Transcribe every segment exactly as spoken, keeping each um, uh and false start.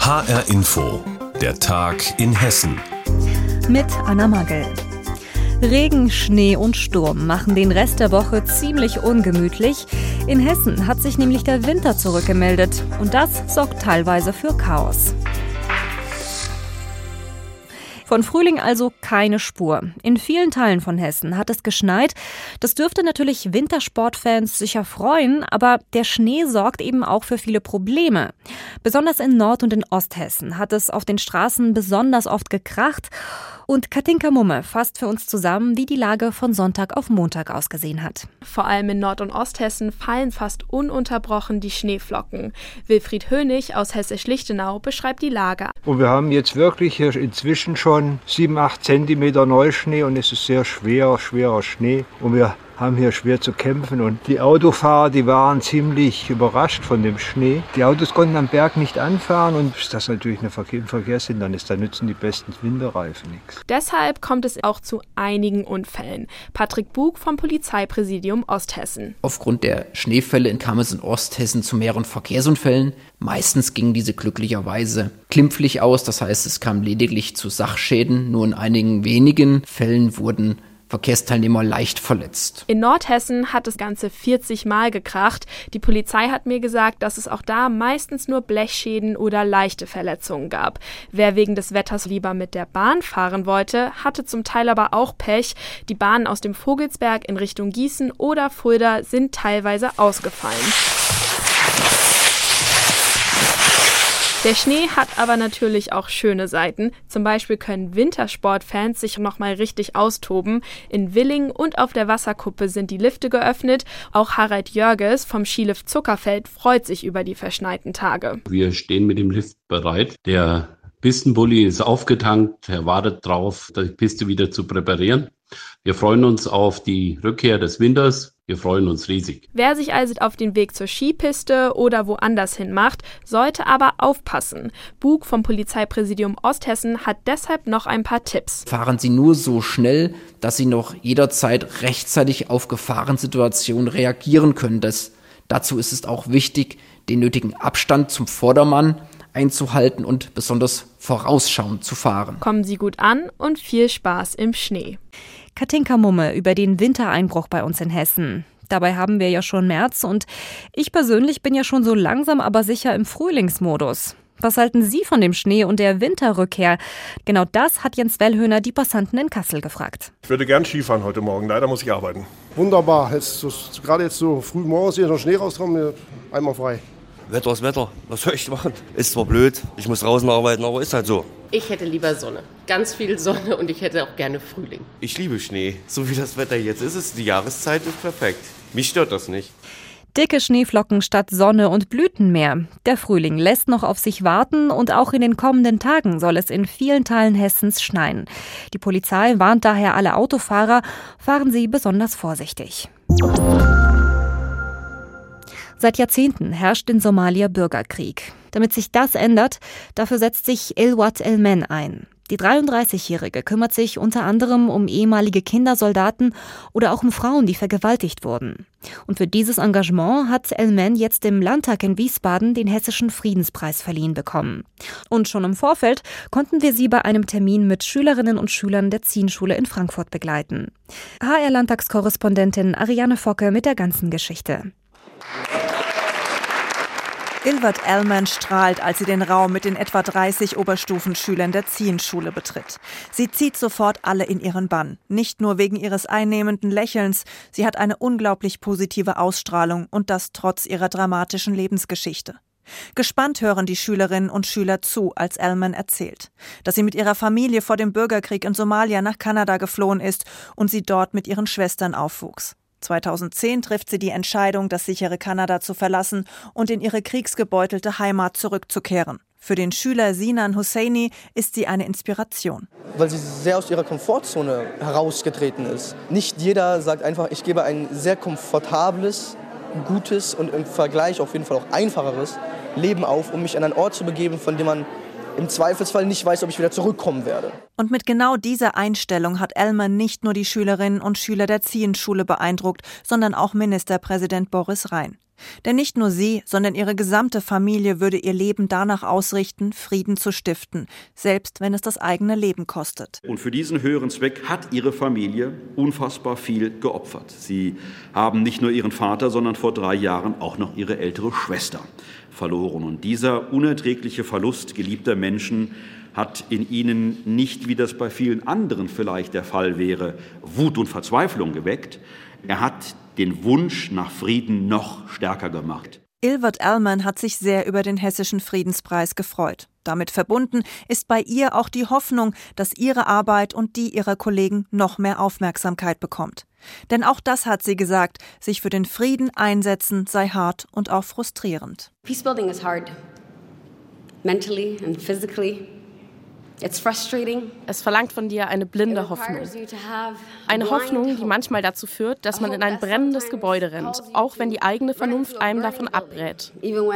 H R Info, der Tag in Hessen. Mit Anna Magel. Regen, Schnee und Sturm machen den Rest der Woche ziemlich ungemütlich. In Hessen hat sich nämlich der Winter zurückgemeldet und das sorgt teilweise für Chaos. Von Frühling also keine Spur. In vielen Teilen von Hessen hat es geschneit. Das dürfte natürlich Wintersportfans sicher freuen, aber der Schnee sorgt eben auch für viele Probleme. Besonders in Nord- und in Osthessen hat es auf den Straßen besonders oft gekracht. Und Katinka Mumme fasst für uns zusammen, wie die Lage von Sonntag auf Montag ausgesehen hat. Vor allem in Nord- und Osthessen fallen fast ununterbrochen die Schneeflocken. Wilfried Hönig aus Hessisch-Lichtenau beschreibt die Lage. Und wir haben jetzt wirklich hier inzwischen schon sieben, acht Zentimeter Neuschnee und es ist sehr schwerer, schwerer Schnee. Und wir haben hier schwer zu kämpfen und die Autofahrer, die waren ziemlich überrascht von dem Schnee. Die Autos konnten am Berg nicht anfahren und das ist natürlich ein Verkehr, Verkehrshindernis, da nützen die besten Winterreifen nichts. Deshalb kommt es auch zu einigen Unfällen. Patrick Bug vom Polizeipräsidium Osthessen. Aufgrund der Schneefälle kam es in Osthessen zu mehreren Verkehrsunfällen. Meistens gingen diese glücklicherweise glimpflich aus, das heißt, es kam lediglich zu Sachschäden. Nur in einigen wenigen Fällen wurden Verkehrsteilnehmer leicht verletzt. In Nordhessen hat es ganze vierzig Mal gekracht. Die Polizei hat mir gesagt, dass es auch da meistens nur Blechschäden oder leichte Verletzungen gab. Wer wegen des Wetters lieber mit der Bahn fahren wollte, hatte zum Teil aber auch Pech. Die Bahnen aus dem Vogelsberg in Richtung Gießen oder Fulda sind teilweise ausgefallen. Der Schnee hat aber natürlich auch schöne Seiten. Zum Beispiel können Wintersportfans sich nochmal richtig austoben. In Willingen und auf der Wasserkuppe sind die Lifte geöffnet. Auch Harald Jörges vom Skilift Zuckerfeld freut sich über die verschneiten Tage. Wir stehen mit dem Lift bereit. Der Pistenbully ist aufgetankt. Er wartet drauf, die Piste wieder zu präparieren. Wir freuen uns auf die Rückkehr des Winters. Wir freuen uns riesig. Wer sich also auf den Weg zur Skipiste oder woanders hin macht, sollte aber aufpassen. Bug vom Polizeipräsidium Osthessen hat deshalb noch ein paar Tipps. Fahren Sie nur so schnell, dass Sie noch jederzeit rechtzeitig auf Gefahrensituationen reagieren können. Das, dazu ist es auch wichtig, den nötigen Abstand zum Vordermann einzuhalten und besonders vorausschauend zu fahren. Kommen Sie gut an und viel Spaß im Schnee. Katinka Mumme über den Wintereinbruch bei uns in Hessen. Dabei haben wir ja schon März und ich persönlich bin ja schon so langsam aber sicher im Frühlingsmodus. Was halten Sie von dem Schnee und der Winterrückkehr? Genau das hat Jens Wellhöhner die Passanten in Kassel gefragt. Ich würde gern Skifahren heute Morgen, leider muss ich arbeiten. Wunderbar, jetzt, gerade jetzt so früh morgens hier noch Schnee rauskommen, einmal frei. Wetter ist Wetter, was soll ich machen? Ist zwar blöd, ich muss draußen arbeiten, aber ist halt so. Ich hätte lieber Sonne, ganz viel Sonne und ich hätte auch gerne Frühling. Ich liebe Schnee, so wie das Wetter jetzt ist, ist die Jahreszeit ist perfekt. Mich stört das nicht. Dicke Schneeflocken statt Sonne und Blütenmeer. Der Frühling lässt noch auf sich warten und auch in den kommenden Tagen soll es in vielen Teilen Hessens schneien. Die Polizei warnt daher alle Autofahrer, fahren Sie besonders vorsichtig. Seit Jahrzehnten herrscht in Somalia Bürgerkrieg. Damit sich das ändert, dafür setzt sich Ilwat Elmen ein. Die dreiunddreißigjährige kümmert sich unter anderem um ehemalige Kindersoldaten oder auch um Frauen, die vergewaltigt wurden. Und für dieses Engagement hat Elmen jetzt im Landtag in Wiesbaden den Hessischen Friedenspreis verliehen bekommen. Und schon im Vorfeld konnten wir sie bei einem Termin mit Schülerinnen und Schülern der Zienschule in Frankfurt begleiten. H R-Landtagskorrespondentin Ariane Focke mit der ganzen Geschichte. Ilwat Elmen strahlt, als sie den Raum mit den etwa dreißig Oberstufenschülern der Zienschule betritt. Sie zieht sofort alle in ihren Bann. Nicht nur wegen ihres einnehmenden Lächelns, sie hat eine unglaublich positive Ausstrahlung und das trotz ihrer dramatischen Lebensgeschichte. Gespannt hören die Schülerinnen und Schüler zu, als Elmen erzählt, dass sie mit ihrer Familie vor dem Bürgerkrieg in Somalia nach Kanada geflohen ist und sie dort mit ihren Schwestern aufwuchs. zweitausendzehn trifft sie die Entscheidung, das sichere Kanada zu verlassen und in ihre kriegsgebeutelte Heimat zurückzukehren. Für den Schüler Sinan Husseini ist sie eine Inspiration. Weil sie sehr aus ihrer Komfortzone herausgetreten ist. Nicht jeder sagt einfach, ich gebe ein sehr komfortables, gutes und im Vergleich auf jeden Fall auch einfacheres Leben auf, um mich an einen Ort zu begeben, von dem man im Zweifelsfall nicht weiß, ob ich wieder zurückkommen werde. Und mit genau dieser Einstellung hat Elmen nicht nur die Schülerinnen und Schüler der Zienschule beeindruckt, sondern auch Ministerpräsident Boris Rhein. Denn nicht nur sie, sondern ihre gesamte Familie würde ihr Leben danach ausrichten, Frieden zu stiften, selbst wenn es das eigene Leben kostet. Und für diesen höheren Zweck hat ihre Familie unfassbar viel geopfert. Sie haben nicht nur ihren Vater, sondern vor drei Jahren auch noch ihre ältere Schwester verloren. Und dieser unerträgliche Verlust geliebter Menschen hat in ihnen nicht, wie das bei vielen anderen vielleicht der Fall wäre, Wut und Verzweiflung geweckt. Er hat den Wunsch nach Frieden noch stärker gemacht. Ilvert Ellman hat sich sehr über den Hessischen Friedenspreis gefreut. Damit verbunden ist bei ihr auch die Hoffnung, dass ihre Arbeit und die ihrer Kollegen noch mehr Aufmerksamkeit bekommt. Denn auch das hat sie gesagt, sich für den Frieden einsetzen sei hart und auch frustrierend. Peacebuilding is hard. Mentally and physically. It's frustrating. Es verlangt von dir eine blinde Hoffnung. Eine Hoffnung, die manchmal dazu führt, dass man in ein brennendes Gebäude rennt, auch wenn die eigene Vernunft einem davon abrät.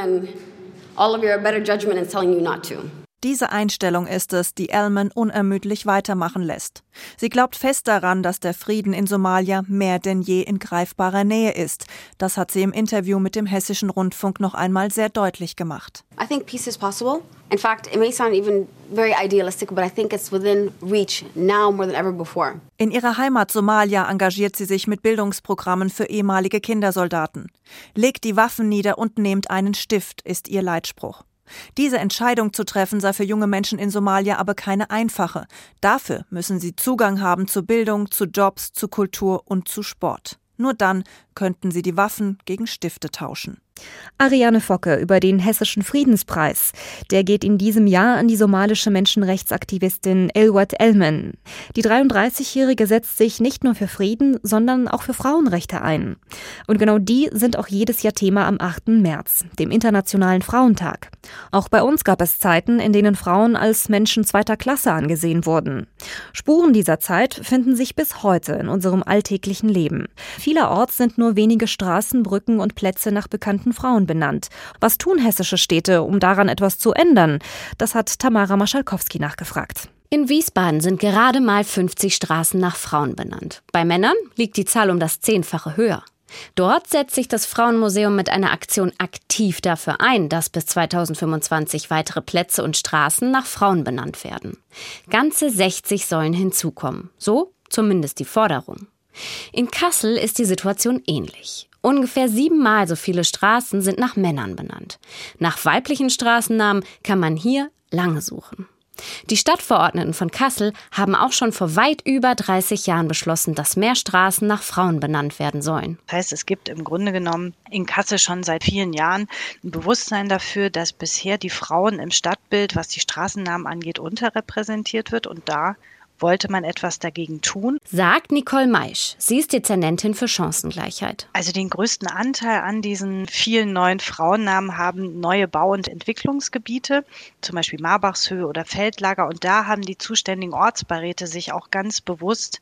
Diese Einstellung ist es, die Ellman unermüdlich weitermachen lässt. Sie glaubt fest daran, dass der Frieden in Somalia mehr denn je in greifbarer Nähe ist. Das hat sie im Interview mit dem Hessischen Rundfunk noch einmal sehr deutlich gemacht. I think peace is possible. In fact, it may sound even very idealistic, but I think it's within reach now more than ever before. In ihrer Heimat Somalia engagiert sie sich mit Bildungsprogrammen für ehemalige Kindersoldaten. Legt die Waffen nieder und nehmt einen Stift, ist ihr Leitspruch. Diese Entscheidung zu treffen sei für junge Menschen in Somalia aber keine einfache. Dafür müssen sie Zugang haben zu Bildung, zu Jobs, zu Kultur und zu Sport. Nur dann könnten sie die Waffen gegen Stifte tauschen. Ariane Focke über den Hessischen Friedenspreis. Der geht in diesem Jahr an die somalische Menschenrechtsaktivistin Ilwat Ellman. Die dreiunddreißigjährige setzt sich nicht nur für Frieden, sondern auch für Frauenrechte ein. Und genau die sind auch jedes Jahr Thema am achten März, dem Internationalen Frauentag. Auch bei uns gab es Zeiten, in denen Frauen als Menschen zweiter Klasse angesehen wurden. Spuren dieser Zeit finden sich bis heute in unserem alltäglichen Leben. Vielerorts sind nur wenige Straßen, Brücken und Plätze nach bekannten Frauen benannt. Was tun hessische Städte, um daran etwas zu ändern? Das hat Tamara Maschalkowski nachgefragt. In Wiesbaden sind gerade mal fünfzig Straßen nach Frauen benannt. Bei Männern liegt die Zahl um das Zehnfache höher. Dort setzt sich das Frauenmuseum mit einer Aktion aktiv dafür ein, dass bis zweitausendfünfundzwanzig weitere Plätze und Straßen nach Frauen benannt werden. Ganze sechzig sollen hinzukommen. So zumindest die Forderung. In Kassel ist die Situation ähnlich. Ungefähr siebenmal so viele Straßen sind nach Männern benannt. Nach weiblichen Straßennamen kann man hier lange suchen. Die Stadtverordneten von Kassel haben auch schon vor weit über dreißig Jahren beschlossen, dass mehr Straßen nach Frauen benannt werden sollen. Das heißt, es gibt im Grunde genommen in Kassel schon seit vielen Jahren ein Bewusstsein dafür, dass bisher die Frauen im Stadtbild, was die Straßennamen angeht, unterrepräsentiert wird. Und da wollte man etwas dagegen tun. Sagt Nicole Meisch. Sie ist Dezernentin für Chancengleichheit. Also den größten Anteil an diesen vielen neuen Frauennamen haben neue Bau- und Entwicklungsgebiete, zum Beispiel Marbachshöhe oder Feldlager. Und da haben die zuständigen Ortsbeiräte sich auch ganz bewusst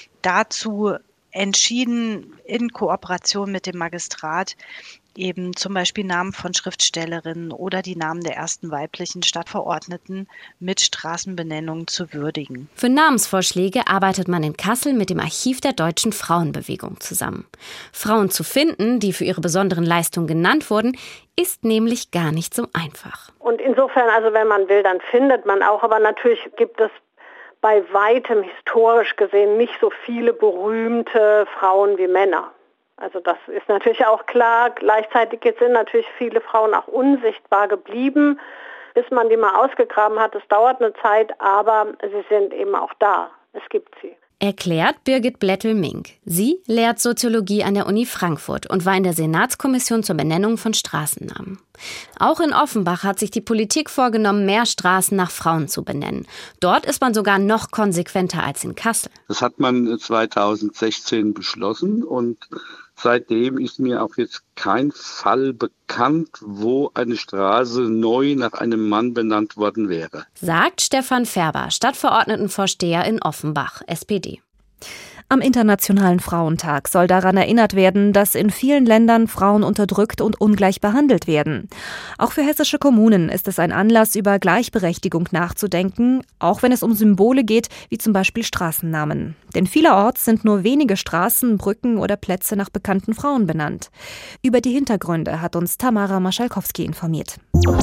dazu entschieden, in Kooperation mit dem Magistrat eben zum Beispiel Namen von Schriftstellerinnen oder die Namen der ersten weiblichen Stadtverordneten mit Straßenbenennungen zu würdigen. Für Namensvorschläge arbeitet man in Kassel mit dem Archiv der Deutschen Frauenbewegung zusammen. Frauen zu finden, die für ihre besonderen Leistungen genannt wurden, ist nämlich gar nicht so einfach. Und insofern, also wenn man will, dann findet man auch, aber natürlich gibt es bei weitem historisch gesehen nicht so viele berühmte Frauen wie Männer. Also das ist natürlich auch klar. Gleichzeitig sind natürlich viele Frauen auch unsichtbar geblieben, bis man die mal ausgegraben hat. Es dauert eine Zeit, aber sie sind eben auch da. Es gibt sie. Erklärt Birgit Blättel-Mink. Sie lehrt Soziologie an der Uni Frankfurt und war in der Senatskommission zur Benennung von Straßennamen. Auch in Offenbach hat sich die Politik vorgenommen, mehr Straßen nach Frauen zu benennen. Dort ist man sogar noch konsequenter als in Kassel. Das hat man zweitausendsechzehn beschlossen und seitdem ist mir auch jetzt kein Fall bekannt, wo eine Straße neu nach einem Mann benannt worden wäre. Sagt Stefan Färber, Stadtverordnetenvorsteher in Offenbach, S P D. Am Internationalen Frauentag soll daran erinnert werden, dass in vielen Ländern Frauen unterdrückt und ungleich behandelt werden. Auch für hessische Kommunen ist es ein Anlass, über Gleichberechtigung nachzudenken, auch wenn es um Symbole geht, wie zum Beispiel Straßennamen. Denn vielerorts sind nur wenige Straßen, Brücken oder Plätze nach bekannten Frauen benannt. Über die Hintergründe hat uns Tamara Maschalkowski informiert.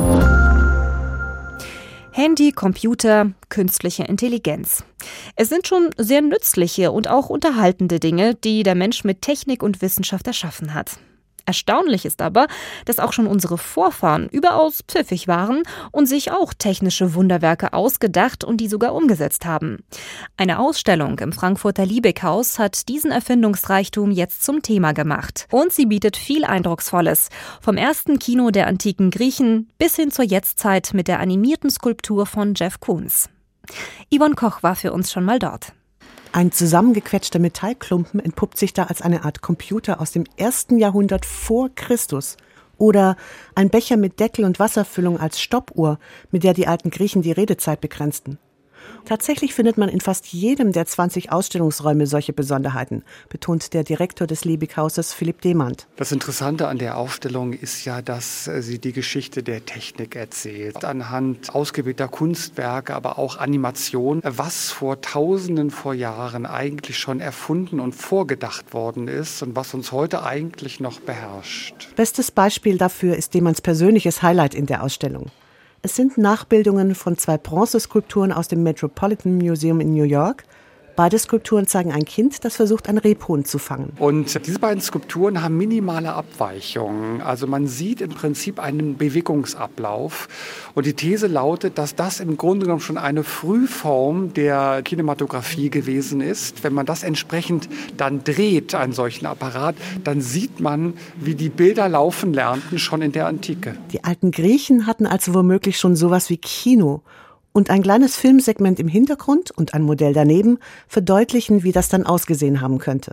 Handy, Computer, künstliche Intelligenz. Es sind schon sehr nützliche und auch unterhaltende Dinge, die der Mensch mit Technik und Wissenschaft erschaffen hat. Erstaunlich ist aber, dass auch schon unsere Vorfahren überaus pfiffig waren und sich auch technische Wunderwerke ausgedacht und die sogar umgesetzt haben. Eine Ausstellung im Frankfurter Liebig-Haus hat diesen Erfindungsreichtum jetzt zum Thema gemacht. Und sie bietet viel Eindrucksvolles. Vom ersten Kino der antiken Griechen bis hin zur Jetztzeit mit der animierten Skulptur von Jeff Koons. Yvonne Koch war für uns schon mal dort. Ein zusammengequetschter Metallklumpen entpuppt sich da als eine Art Computer aus dem ersten Jahrhundert vor Christus. Oder ein Becher mit Deckel und Wasserfüllung als Stoppuhr, mit der die alten Griechen die Redezeit begrenzten. Tatsächlich findet man in fast jedem der zwanzig Ausstellungsräume solche Besonderheiten, betont der Direktor des Liebig-Hauses Philipp Demand. Das Interessante an der Ausstellung ist ja, dass sie die Geschichte der Technik erzählt. Anhand ausgewählter Kunstwerke, aber auch Animation, was vor Tausenden vor Jahren eigentlich schon erfunden und vorgedacht worden ist und was uns heute eigentlich noch beherrscht. Bestes Beispiel dafür ist Demands persönliches Highlight in der Ausstellung. Es sind Nachbildungen von zwei Bronzeskulpturen aus dem Metropolitan Museum in New York. Beide Skulpturen zeigen ein Kind, das versucht, ein Rebhuhn zu fangen. Und diese beiden Skulpturen haben minimale Abweichungen. Also man sieht im Prinzip einen Bewegungsablauf. Und die These lautet, dass das im Grunde genommen schon eine Frühform der Kinematografie gewesen ist. Wenn man das entsprechend dann dreht, einen solchen Apparat, dann sieht man, wie die Bilder laufen lernten, schon in der Antike. Die alten Griechen hatten also womöglich schon sowas wie Kino. Und ein kleines Filmsegment im Hintergrund und ein Modell daneben verdeutlichen, wie das dann ausgesehen haben könnte.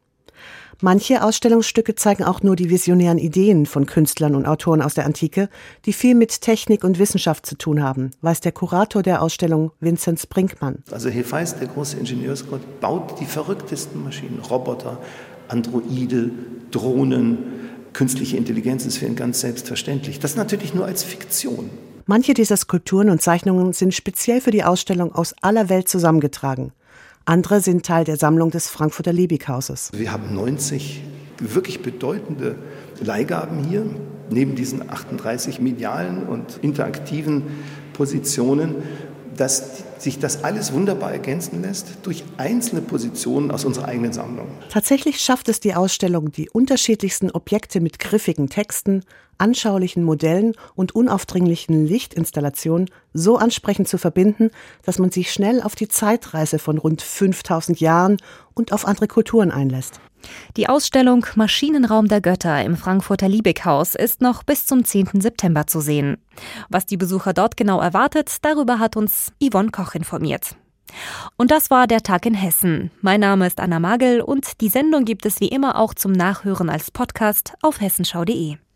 Manche Ausstellungsstücke zeigen auch nur die visionären Ideen von Künstlern und Autoren aus der Antike, die viel mit Technik und Wissenschaft zu tun haben, weiß der Kurator der Ausstellung Vinzenz Brinkmann. Also Hephaistos, der große Ingenieursgott, baut die verrücktesten Maschinen, Roboter, Androide, Drohnen, künstliche Intelligenz ist für ihn ganz selbstverständlich. Das natürlich nur als Fiktion. Manche dieser Skulpturen und Zeichnungen sind speziell für die Ausstellung aus aller Welt zusammengetragen. Andere sind Teil der Sammlung des Frankfurter Liebig-Hauses. Wir haben neunzig wirklich bedeutende Leihgaben hier, neben diesen achtunddreißig medialen und interaktiven Positionen, dass sich das alles wunderbar ergänzen lässt durch einzelne Positionen aus unserer eigenen Sammlung. Tatsächlich schafft es die Ausstellung, die unterschiedlichsten Objekte mit griffigen Texten, anschaulichen Modellen und unaufdringlichen Lichtinstallationen so ansprechend zu verbinden, dass man sich schnell auf die Zeitreise von rund fünftausend Jahren und auf andere Kulturen einlässt. Die Ausstellung Maschinenraum der Götter im Frankfurter Liebig-Haus ist noch bis zum zehnten September zu sehen. Was die Besucher dort genau erwartet, darüber hat uns Yvonne Koch informiert. Und das war der Tag in Hessen. Mein Name ist Anna Magel und die Sendung gibt es wie immer auch zum Nachhören als Podcast auf hessenschau punkt de.